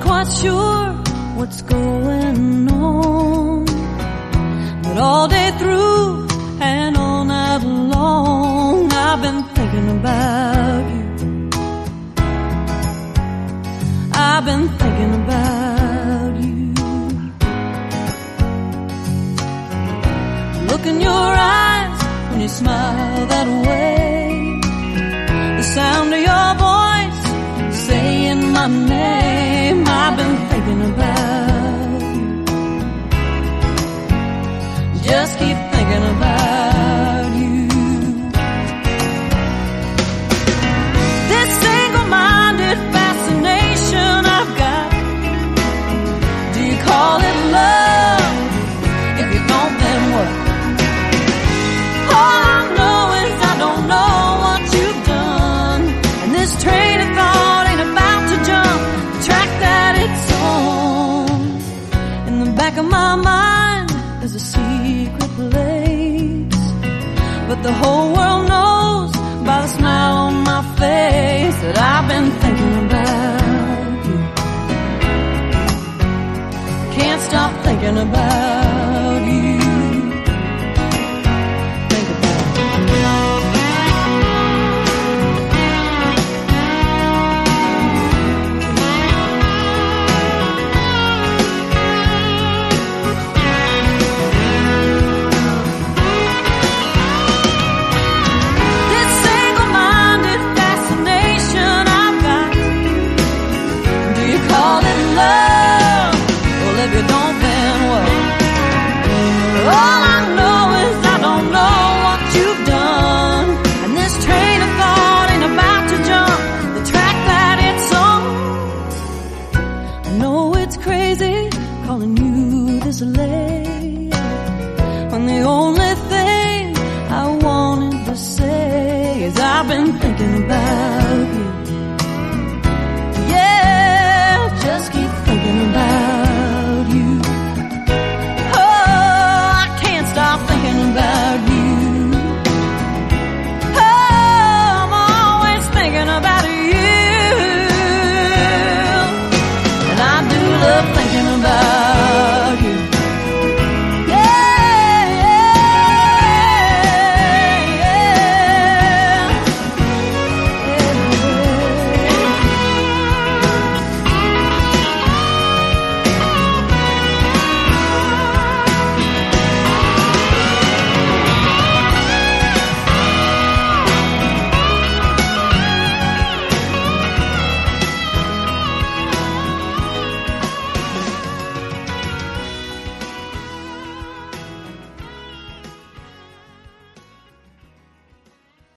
quite sure what's going on, but all day through and all night long I've been thinking about you. I've been thinking about you. Look in your eyes when you smile that way, the sound of your voice saying my name. I've been thinking about you. Just keep thinking about you. This single-minded fascination I've got, do you call it love? If you don't, then what? All I know is I don't know what you've done, and this train of thought ain't about to jump the track that it's on. In the back of my mind there's a secret place, but the whole world knows by the smile on my face that I've been thinking about you. Can't stop thinking about you. Think about this single-minded fascination I've got. Do you call it love? Well, if you don't, then what? All I know is I don't know what you've done, and this train of thought ain't about to jump the track that it's on. I know it's crazy calling you this late, when the only thing I wanted to say is I've been